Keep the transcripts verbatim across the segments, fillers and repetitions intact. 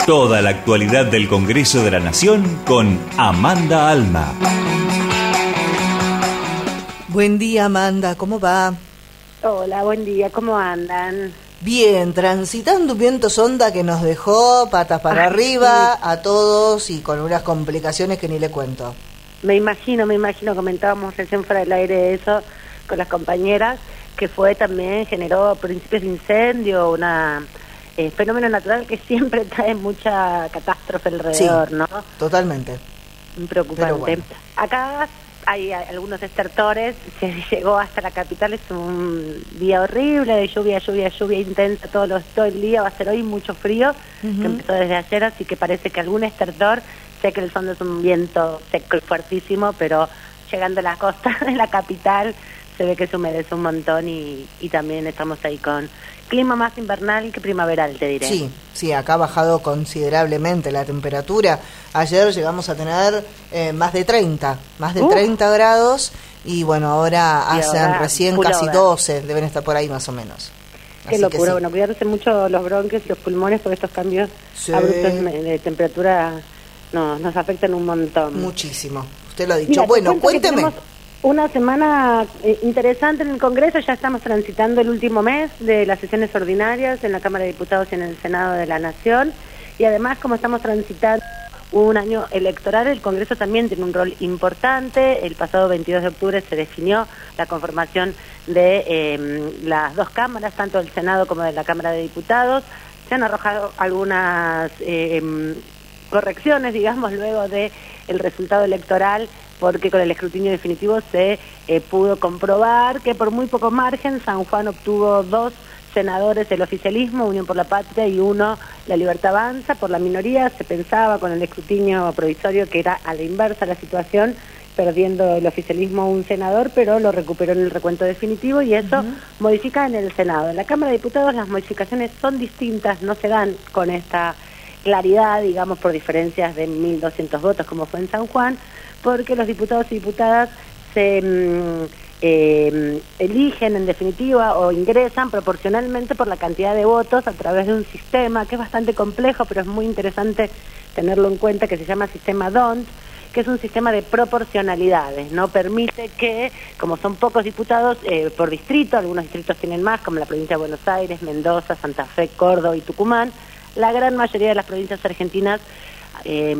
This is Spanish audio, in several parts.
Toda la actualidad del Congreso de la Nación con Amanda Alma. Buen día, Amanda, ¿cómo va? Hola, buen día, ¿cómo andan? Bien, transitando un viento sonda que nos dejó patas para Ay, arriba sí. a todos y con unas complicaciones que ni le cuento. Me imagino, me imagino, comentábamos recién fuera del aire eso con las compañeras, que fue también, generó principios de incendio, una eh, fenómeno natural que siempre trae mucha catástrofe alrededor, sí, ¿no? Totalmente. Preocupante. Bueno. Acá hay algunos estertores, se llegó hasta la capital, es un día horrible de lluvia, lluvia, lluvia intensa todo, los, todo el día, va a ser hoy mucho frío, uh-huh. que empezó desde ayer, así que parece que algún estertor, sé que el fondo es un viento seco y fuertísimo, pero llegando a la costa de la capital se ve que se humedece un montón y, y también estamos ahí con clima más invernal que primaveral, te diré. Sí, sí, acá ha bajado considerablemente la temperatura. Ayer llegamos a tener eh, más de treinta, más de uh. treinta grados y bueno, ahora y hacen ahora, recién casi hora. doce, deben estar por ahí más o menos. Qué Así locura, sí. Bueno, cuidarse mucho los bronquios y los pulmones por estos cambios sí. abruptos de temperatura no, nos afectan un montón. Muchísimo, usted lo ha dicho. Mira, bueno, cuénteme. Una semana eh, interesante en el Congreso, ya estamos transitando el último mes de las sesiones ordinarias en la Cámara de Diputados y en el Senado de la Nación, y además como estamos transitando un año electoral, el Congreso también tiene un rol importante. El pasado veintidós de octubre se definió la conformación de eh, las dos cámaras, tanto del Senado como de la Cámara de Diputados. Se han arrojado algunas eh, correcciones, digamos, luego de el resultado electoral, porque con el escrutinio definitivo se eh, pudo comprobar que por muy poco margen San Juan obtuvo dos senadores del oficialismo, Unión por la Patria y uno, La Libertad Avanza. Por la minoría se pensaba con el escrutinio provisorio que era a la inversa la situación, perdiendo el oficialismo un senador, pero lo recuperó en el recuento definitivo y eso uh-huh. modifica en el Senado. En la Cámara de Diputados las modificaciones son distintas, no se dan con esta claridad, digamos, por diferencias de mil doscientos votos como fue en San Juan, porque los diputados y diputadas se mm, eh, eligen en definitiva o ingresan proporcionalmente por la cantidad de votos a través de un sistema que es bastante complejo, pero es muy interesante tenerlo en cuenta, que se llama sistema D O N T, que es un sistema de proporcionalidades, no permite que, como son pocos diputados eh, por distrito, algunos distritos tienen más, como la provincia de Buenos Aires, Mendoza, Santa Fe, Córdoba y Tucumán, la gran mayoría de las provincias argentinas, eh,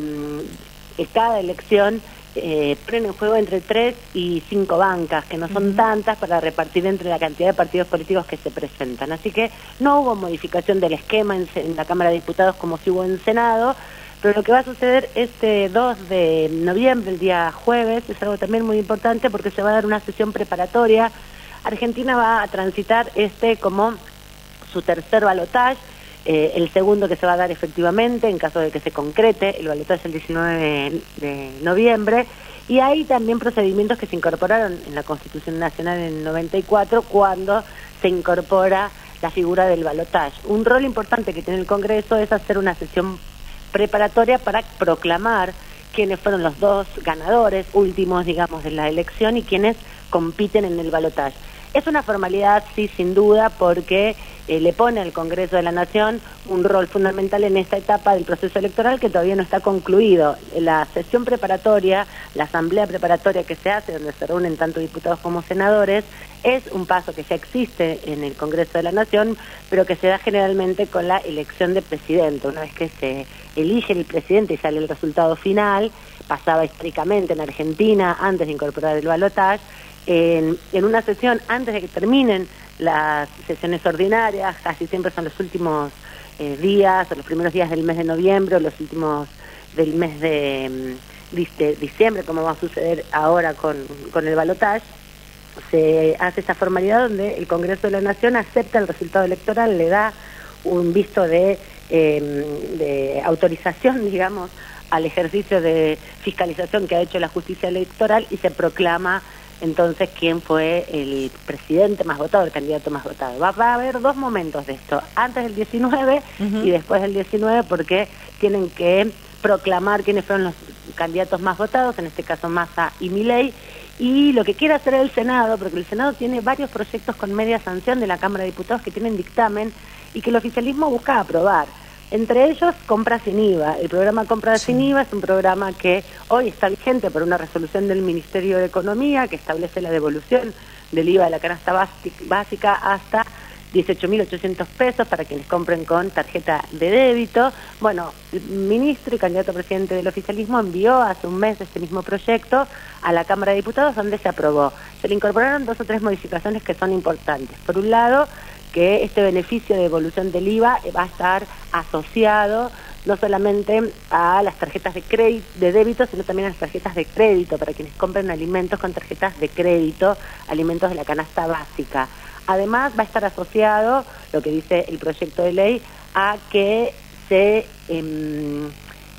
cada elección Eh, ponen en juego entre tres y cinco bancas, que no son uh-huh. tantas para repartir entre la cantidad de partidos políticos que se presentan. Así que no hubo modificación del esquema en, en la Cámara de Diputados como si hubo en Senado, pero lo que va a suceder este dos de noviembre, el día jueves, es algo también muy importante porque se va a dar una sesión preparatoria. Argentina va a transitar este como su tercer balotaje, Eh, el segundo que se va a dar efectivamente en caso de que se concrete el balotaje el diecinueve de noviembre, y hay también procedimientos que se incorporaron en la Constitución Nacional en el noventa y cuatro cuando se incorpora la figura del balotaje. Un rol importante que tiene el Congreso es hacer una sesión preparatoria para proclamar quiénes fueron los dos ganadores últimos, digamos, de la elección y quienes compiten en el balotaje. Es una formalidad, sí, sin duda, porque eh, le pone al Congreso de la Nación un rol fundamental en esta etapa del proceso electoral que todavía no está concluido. La sesión preparatoria, la asamblea preparatoria que se hace, donde se reúnen tanto diputados como senadores, es un paso que ya existe en el Congreso de la Nación, pero que se da generalmente con la elección de presidente. Una vez que se elige el presidente y sale el resultado final, pasaba históricamente en Argentina antes de incorporar el balotaje, En, en una sesión antes de que terminen las sesiones ordinarias, casi siempre son los últimos eh, días o los primeros días del mes de noviembre o los últimos del mes de, de diciembre, como va a suceder ahora con, con el balotaje, se hace esa formalidad donde el Congreso de la Nación acepta el resultado electoral, le da un visto de, eh, de autorización, digamos, al ejercicio de fiscalización que ha hecho la justicia electoral y se proclama entonces quién fue el presidente más votado, el candidato más votado. Va, va a haber dos momentos de esto, antes del diecinueve uh-huh. y después del diecinueve, porque tienen que proclamar quiénes fueron los candidatos más votados, en este caso Massa y Milei, y lo que quiere hacer el Senado, porque el Senado tiene varios proyectos con media sanción de la Cámara de Diputados que tienen dictamen y que el oficialismo busca aprobar. Entre ellos, compra sin I V A. El programa Compra sí. sin I V A es un programa que hoy está vigente por una resolución del Ministerio de Economía que establece la devolución del I V A de la canasta básica hasta dieciocho mil ochocientos pesos para quienes compren con tarjeta de débito. Bueno, el ministro y candidato a presidente del oficialismo envió hace un mes este mismo proyecto a la Cámara de Diputados, donde se aprobó. Se le incorporaron dos o tres modificaciones que son importantes. Por un lado, que este beneficio de devolución del I V A va a estar asociado no solamente a las tarjetas de crédito, de débito, sino también a las tarjetas de crédito, para quienes compren alimentos con tarjetas de crédito, alimentos de la canasta básica. Además, va a estar asociado, lo que dice el proyecto de ley, a que se eh,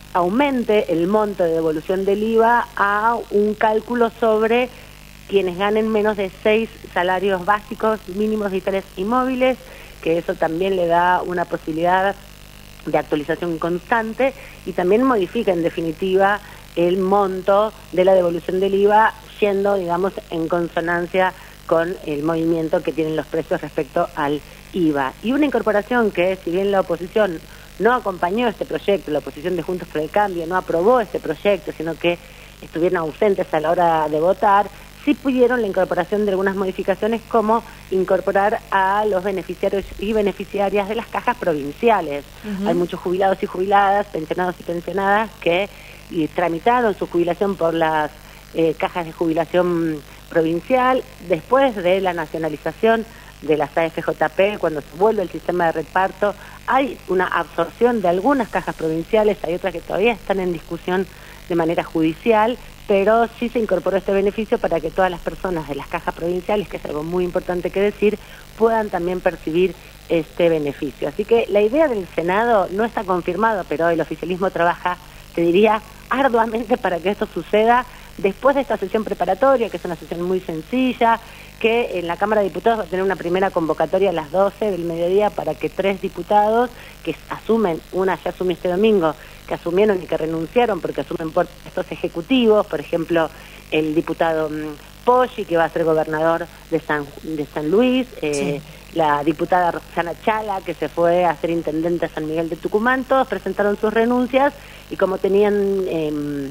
aumente el monto de devolución del I V A a un cálculo sobre quienes ganen menos de seis salarios básicos mínimos vitales y móviles, que eso también le da una posibilidad de actualización constante y también modifica en definitiva el monto de la devolución del I V A, yendo, digamos, en consonancia con el movimiento que tienen los precios respecto al I V A. Y una incorporación que, si bien la oposición no acompañó este proyecto, la oposición de Juntos por el Cambio no aprobó este proyecto, sino que estuvieron ausentes a la hora de votar, sí pudieron la incorporación de algunas modificaciones, como incorporar a los beneficiarios y beneficiarias de las cajas provinciales. Uh-huh. Hay muchos jubilados y jubiladas, pensionados y pensionadas que y, tramitaron su jubilación por las eh, cajas de jubilación provincial. Después de la nacionalización de las A F J P, cuando se vuelve el sistema de reparto, hay una absorción de algunas cajas provinciales, hay otras que todavía están en discusión de manera judicial, pero sí se incorporó este beneficio para que todas las personas de las cajas provinciales, que es algo muy importante que decir, puedan también percibir este beneficio. Así que la idea del Senado no está confirmada, pero el oficialismo trabaja, te diría, arduamente para que esto suceda después de esta sesión preparatoria, que es una sesión muy sencilla, que en la Cámara de Diputados va a tener una primera convocatoria a las doce del mediodía para que tres diputados que asumen, una ya asumió este domingo, que asumieron y que renunciaron porque asumen puestos ejecutivos, por ejemplo, el diputado Poggi, que va a ser gobernador de San, de San Luis, eh, sí. la diputada Roxana Chala, que se fue a ser intendente de San Miguel de Tucumán, todos presentaron sus renuncias y como tenían eh,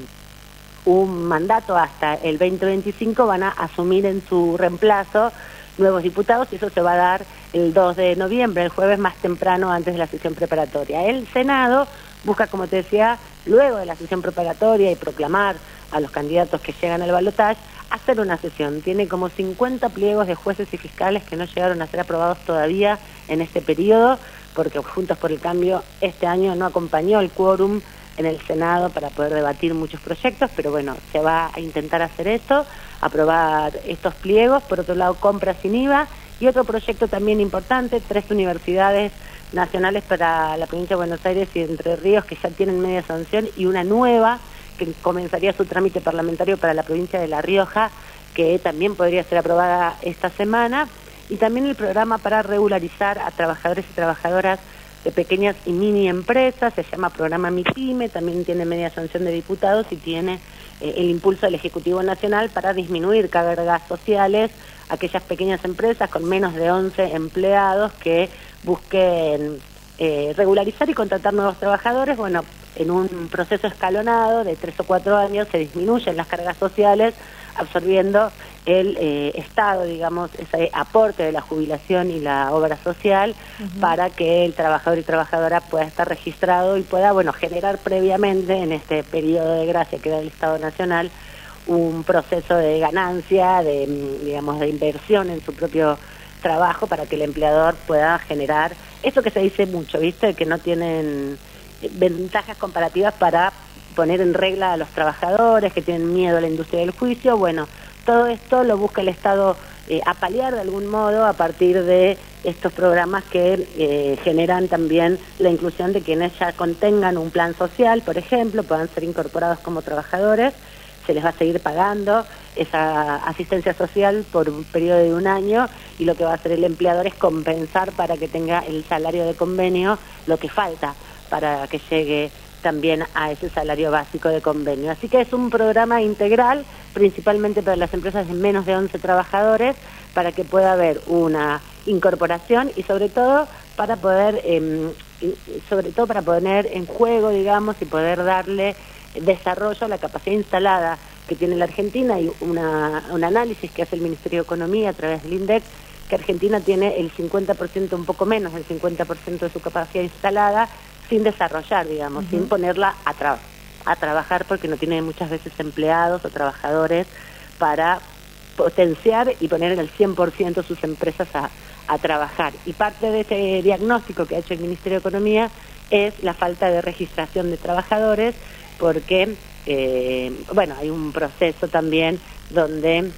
un mandato hasta el veinte veinticinco, van a asumir en su reemplazo nuevos diputados y eso se va a dar el dos de noviembre, el jueves más temprano antes de la sesión preparatoria. El Senado busca, como te decía, luego de la sesión preparatoria y proclamar a los candidatos que llegan al balotaje, hacer una sesión. Tiene como cincuenta pliegos de jueces y fiscales que no llegaron a ser aprobados todavía en este periodo, porque Juntos por el Cambio este año no acompañó el quórum en el Senado para poder debatir muchos proyectos, pero bueno, se va a intentar hacer esto, aprobar estos pliegos. Por otro lado, compra sin I V A y otro proyecto también importante, tres universidades nacionales para la provincia de Buenos Aires y Entre Ríos que ya tienen media sanción y una nueva que comenzaría su trámite parlamentario para la provincia de La Rioja, que también podría ser aprobada esta semana, y también el programa para regularizar a trabajadores y trabajadoras de pequeñas y mini empresas, se llama programa MIPYME, también tiene media sanción de diputados y tiene eh, el impulso del Ejecutivo Nacional para disminuir cargas sociales a aquellas pequeñas empresas con menos de once empleados que busquen eh, regularizar y contratar nuevos trabajadores. Bueno, en un proceso escalonado de tres o cuatro años se disminuyen las cargas sociales, absorbiendo el eh, Estado, digamos, ese aporte de la jubilación y la obra social, uh-huh. para que el trabajador y trabajadora pueda estar registrado y pueda, bueno, generar previamente en este periodo de gracia que da el Estado Nacional un proceso de ganancia, de, digamos, de inversión en su propio trabajo para que el empleador pueda generar eso que se dice mucho, ¿viste? Que no tienen ventajas comparativas para poner en regla a los trabajadores, que tienen miedo a la industria del juicio. Bueno, todo esto lo busca el Estado eh, apalear de algún modo a partir de estos programas que eh, generan también la inclusión de quienes ya contengan un plan social, por ejemplo, puedan ser incorporados como trabajadores, se les va a seguir pagando esa asistencia social por un periodo de un año y lo que va a hacer el empleador es compensar para que tenga el salario de convenio lo que falta para que llegue también a ese salario básico de convenio. Así que es un programa integral, principalmente para las empresas de menos de once trabajadores, para que pueda haber una incorporación y sobre todo para poder, eh, sobre todo para poner en juego, digamos, y poder darle desarrollo a la capacidad instalada que tiene la Argentina, y una, un análisis que hace el Ministerio de Economía a través del INDEC, que Argentina tiene el cincuenta por ciento, un poco menos del cincuenta por ciento de su capacidad instalada, sin desarrollar, digamos, uh-huh. sin ponerla a, tra a trabajar, porque no tiene muchas veces empleados o trabajadores para potenciar y poner en el cien por ciento sus empresas a, a trabajar. Y parte de ese diagnóstico que ha hecho el Ministerio de Economía es la falta de registración de trabajadores, porque, eh, bueno, hay un proceso también donde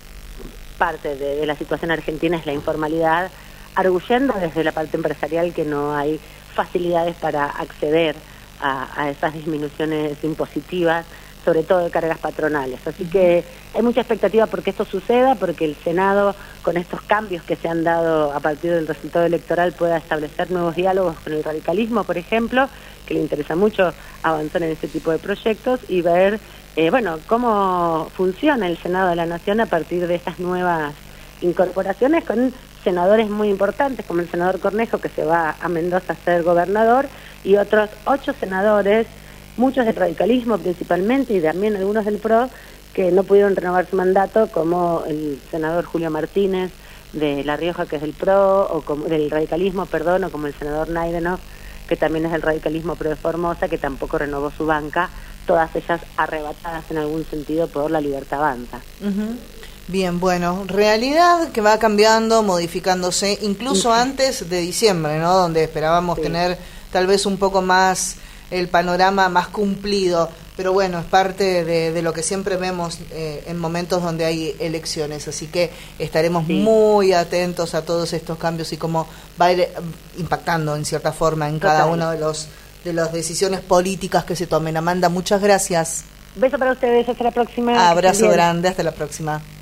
parte de, de la situación argentina es la informalidad, arguyendo desde la parte empresarial que no hay facilidades para acceder a, a esas disminuciones impositivas, sobre todo de cargas patronales. Así que hay mucha expectativa porque esto suceda, porque el Senado, con estos cambios que se han dado a partir del resultado electoral, pueda establecer nuevos diálogos con el radicalismo, por ejemplo, que le interesa mucho avanzar en este tipo de proyectos y ver, eh, bueno, cómo funciona el Senado de la Nación a partir de estas nuevas incorporaciones, con senadores muy importantes, como el senador Cornejo, que se va a Mendoza a ser gobernador, y otros ocho senadores, muchos del radicalismo principalmente, y también algunos del P R O, que no pudieron renovar su mandato, como el senador Julio Martínez de La Rioja, que es del P R O, o como del radicalismo, perdón, o como el senador Naidenov, que también es del radicalismo, pero de Formosa, que tampoco renovó su banca, todas ellas arrebatadas en algún sentido por la Libertad Avanza. Uh-huh. Bien, bueno, realidad que va cambiando, modificándose, incluso uh-huh. antes de diciembre, ¿no? Donde esperábamos sí. tener tal vez un poco más el panorama más cumplido, pero bueno, es parte de, de lo que siempre vemos eh, en momentos donde hay elecciones, así que estaremos sí. muy atentos a todos estos cambios y cómo va a ir impactando en cierta forma en Total. cada uno de los de las decisiones políticas que se tomen. Amanda, muchas gracias. Beso para ustedes, hasta la próxima. Abrazo grande, hasta la próxima.